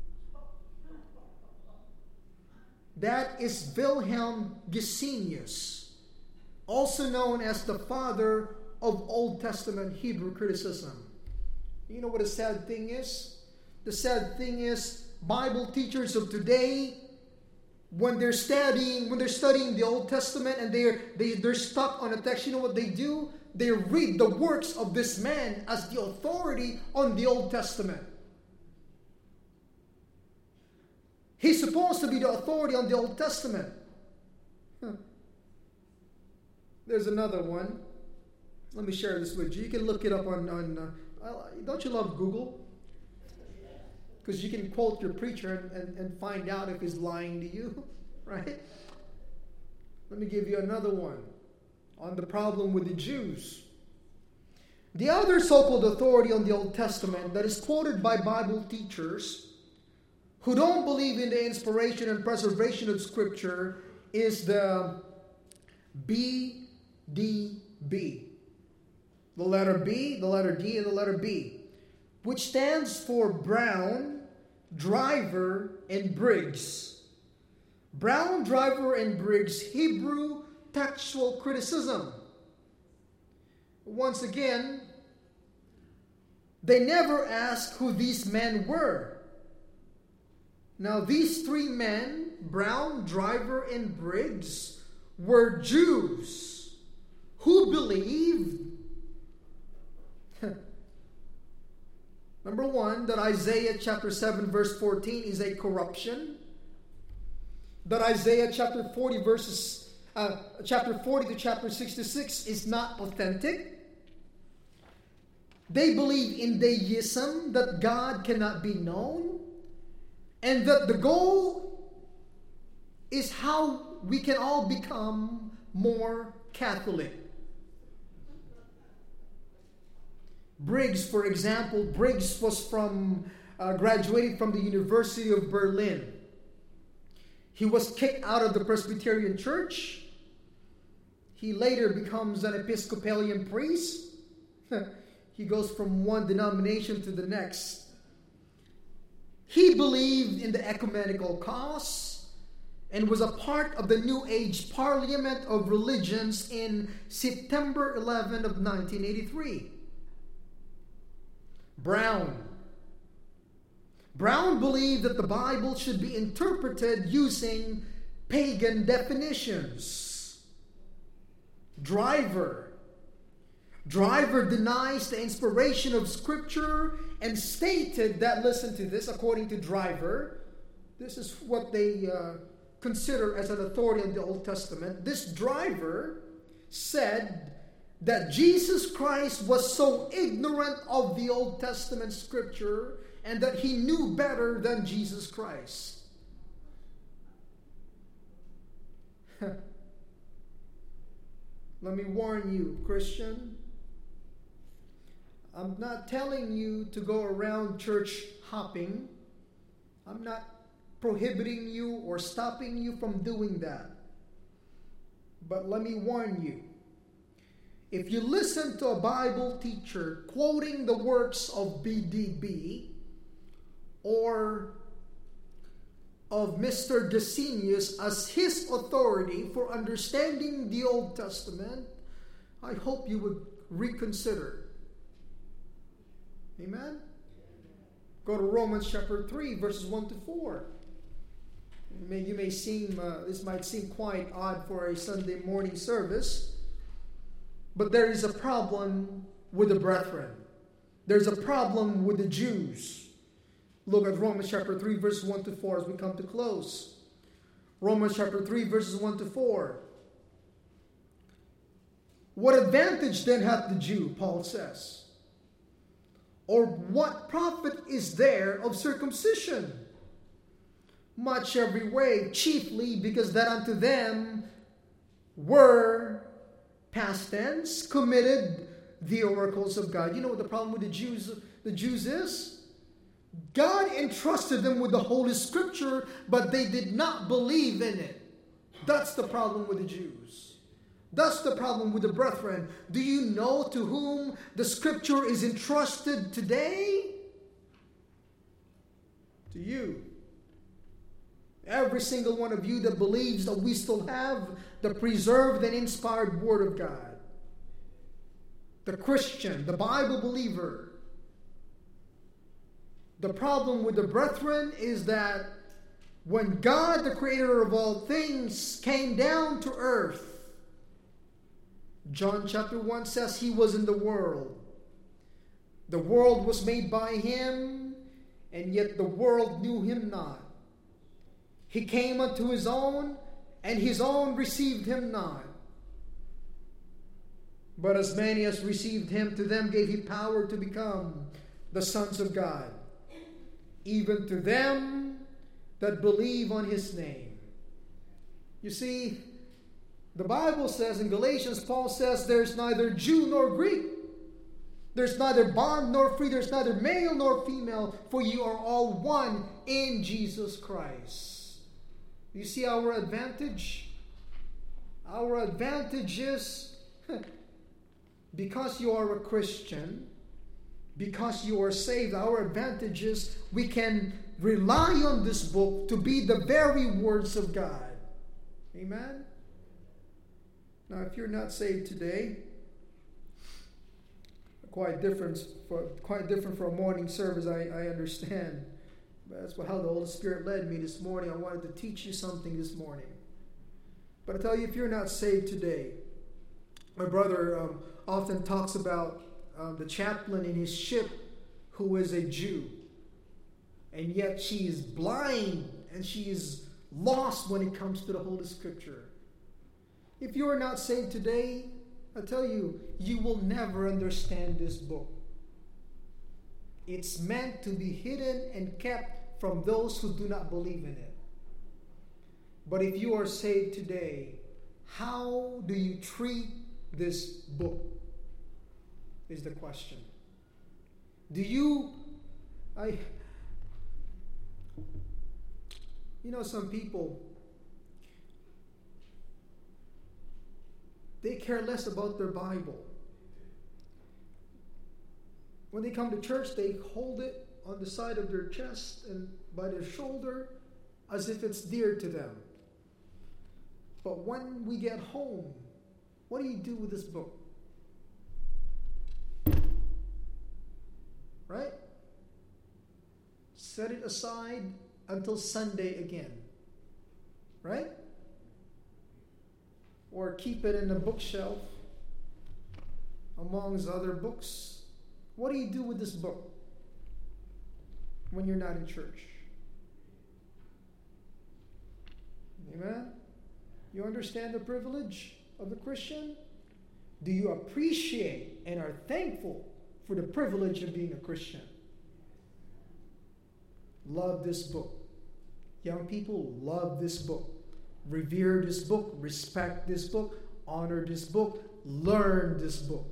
That is Wilhelm Gesenius, also known as the father of Old Testament Hebrew criticism. You know what the sad thing is? The sad thing is, Bible teachers of today, when they're studying, when they're studying the Old Testament and they're they, they're stuck on a text, you know what they do? They read the works of this man as the authority on the Old Testament. He's supposed to be the authority on the Old Testament. Huh. There's another one. Let me share this with you. You can look it up on, on uh, don't you love Google? Because you can quote your preacher and, and, and find out if he's lying to you, right? Let me give you another one on the problem with the Jews. The other so-called authority on the Old Testament that is quoted by Bible teachers who don't believe in the inspiration and preservation of Scripture is the B D B. The letter B, the letter D, and the letter B, which stands for Brown, Driver, and Briggs. Brown, Driver, and Briggs Hebrew textual criticism. Once again, they never asked who these men were. Now, these three men, Brown, Driver, and Briggs, were Jews who believed, number one, that Isaiah chapter seven verse fourteen is a corruption. That Isaiah chapter forty verses, uh, chapter forty to chapter sixty-six is not authentic. They believe in deism, that God cannot be known. And that the goal is how we can all become more Catholic. Briggs, for example, Briggs was from, uh, graduated from the University of Berlin. He was kicked out of the Presbyterian Church. He later becomes an Episcopalian priest. He goes from one denomination to the next. He believed in the ecumenical cause, and was a part of the New Age Parliament of Religions in September eleventh of nineteen eighty-three. Brown. Brown believed that the Bible should be interpreted using pagan definitions. Driver. Driver denies the inspiration of Scripture and stated that, listen to this, according to Driver, this is what they uh, consider as an authority in the Old Testament. This Driver said that Jesus Christ was so ignorant of the Old Testament Scripture and that he knew better than Jesus Christ. Let me warn you, Christian. I'm not telling you to go around church hopping. I'm not prohibiting you or stopping you from doing that. But let me warn you. If you listen to a Bible teacher quoting the works of B D B or of Mister Gesenius as his authority for understanding the Old Testament, I hope you would reconsider. Amen? Go to Romans chapter three, verses one to four. You may, you may seem, uh, this might seem quite odd for a Sunday morning service, but there is a problem with the brethren. There's a problem with the Jews. Look at Romans chapter three, verses one to four as we come to close. Romans chapter three, verses one to four. What advantage then hath the Jew, Paul says? Or what profit is there of circumcision? Much every way, chiefly because that unto them were, past tense, committed the oracles of God. You know what the problem with the Jews, the Jews is? God entrusted them with the Holy Scripture, but they did not believe in it. That's the problem with the Jews. That's the problem with the brethren. Do you know to whom the Scripture is entrusted today? To you. Every single one of you that believes that we still have the preserved and inspired Word of God. The Christian, the Bible believer. The problem with the brethren is that when God, the creator of all things, came down to earth, John chapter one says he was in the world. The world was made by him, and yet the world knew him not. He came unto his own, and his own received him not. But as many as received him, to them gave he power to become the sons of God, even to them that believe on his name. You see, the Bible says in Galatians, Paul says, there's neither Jew nor Greek. There's neither bond nor free. There's neither male nor female, for you are all one in Jesus Christ. You see our advantage? Our advantage is because you are a Christian, because you are saved, our advantage is we can rely on this book to be the very words of God. Amen? Now, if you're not saved today, quite different for quite different for a morning service, I, I understand. But that's how the Holy Spirit led me this morning. I wanted to teach you something this morning. But I tell you, if you're not saved today, my brother um, often talks about um, the chaplain in his ship who is a Jew. And yet she is blind and she is lost when it comes to the Holy Scripture. If you are not saved today, I tell you, you will never understand this book. It's meant to be hidden and kept from those who do not believe in it. But if you are saved today, how do you treat this book? Is the question. Do you, I, you know, some people, they care less about their Bible. When they come to church, they hold it on the side of their chest and by their shoulder as if it's dear to them. But when we get home, what do you do with this book? Right? Set it aside until Sunday again. Right? Or keep it in the bookshelf amongst other books. What do you do with this book when you're not in church? Amen? You understand the privilege of the Christian? Do you appreciate and are thankful for the privilege of being a Christian? Love this book. Young people, love this book. Revere this book. Respect this book. Honor this book. Learn this book.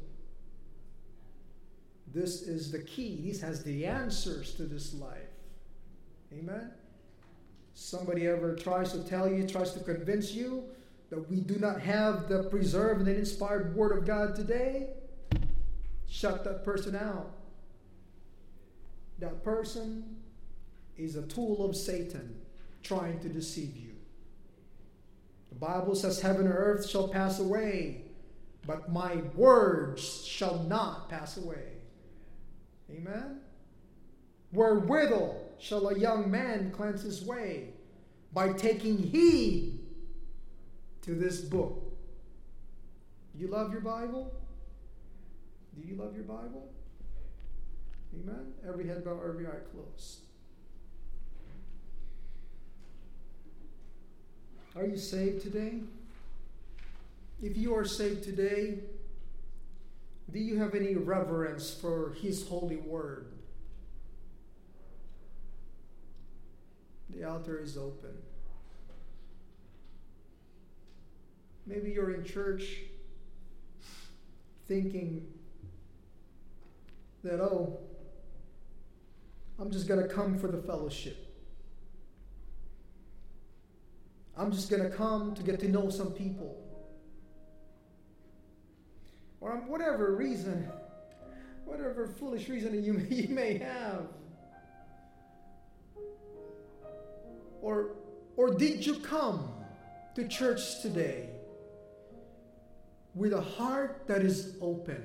This is the key. This has the answers to this life. Amen? Somebody ever tries to tell you, tries to convince you that we do not have the preserved and inspired Word of God today, shut that person out. That person is a tool of Satan trying to deceive you. The Bible says heaven and earth shall pass away, but my words shall not pass away. Amen? Wherewithal shall a young man cleanse his way? By taking heed to this book. You love your Bible? Do you love your Bible? Amen? Every head bowed, every eye closed. Are you saved today? If you are saved today, do you have any reverence for His holy word? The altar is open. Maybe you're in church thinking that, oh, I'm just going to come for the fellowship. I'm just going to come to get to know some people. Or whatever reason, whatever foolish reason you may, you may have. Or, or did you come to church today with a heart that is open?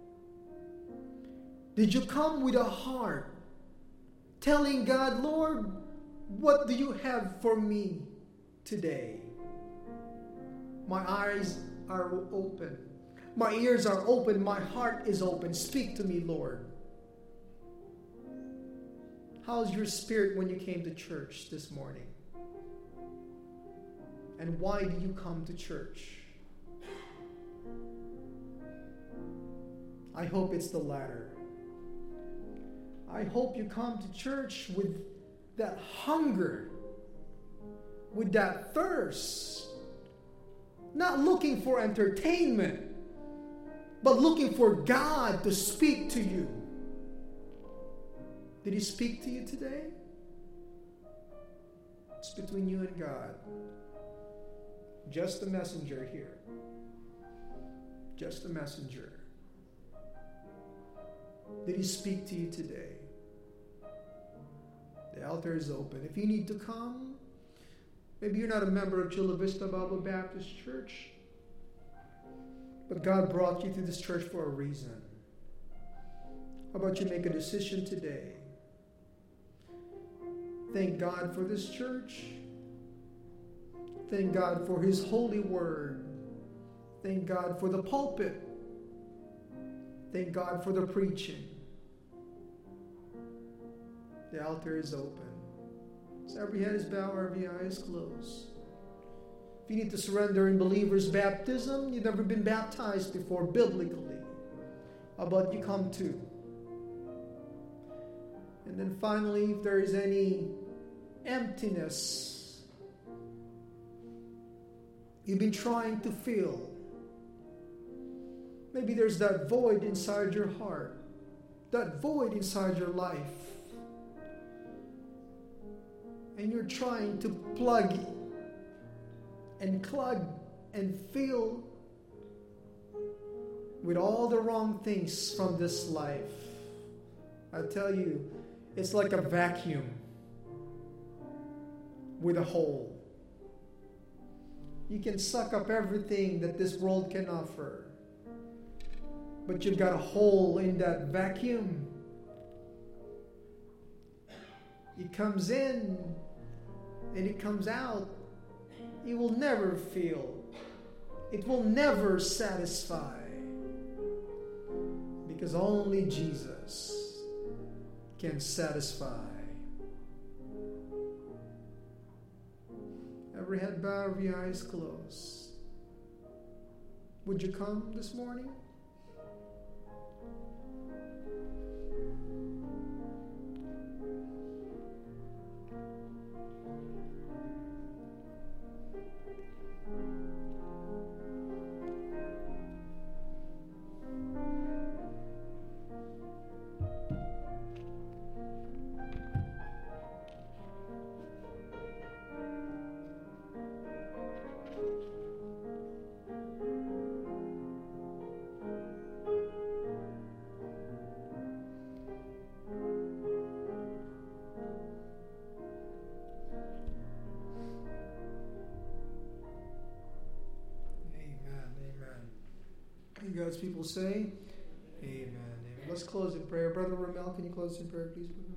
Did you come with a heart telling God, Lord, what do you have for me today? My eyes are open. My ears are open. My heart is open. Speak to me, Lord. How's your spirit when you came to church this morning? And why do you come to church? I hope it's the latter. I hope you come to church with that hunger, with that thirst, not looking for entertainment, but looking for God to speak to you. Did He speak to you today? It's between you and God. Just a messenger here. Just a messenger. Did He speak to you today? The altar is open. If you need to come, maybe you're not a member of Chula Vista Bible Baptist Church, but God brought you to this church for a reason. How about you make a decision today? Thank God for this church. Thank God for His holy word. Thank God for the pulpit. Thank God for the preaching. The altar is open. So every head is bowed, every eye is closed. If you need to surrender in believer's baptism, you've never been baptized before biblically, how about you come too? And then finally, if there is any emptiness you've been trying to fill, maybe there's that void inside your heart, that void inside your life, and you're trying to plug and plug and fill with all the wrong things from this life. I tell you, it's like a vacuum with a hole. You can suck up everything that this world can offer. But you've got a hole in that vacuum. It comes in and it comes out. It will never fill. It will never satisfy. Because only Jesus can satisfy. Every head bowed, every eyes closed. Would you come this morning? God's people say, amen, amen. Let's close in prayer. Brother Ramel, can you close in prayer, please?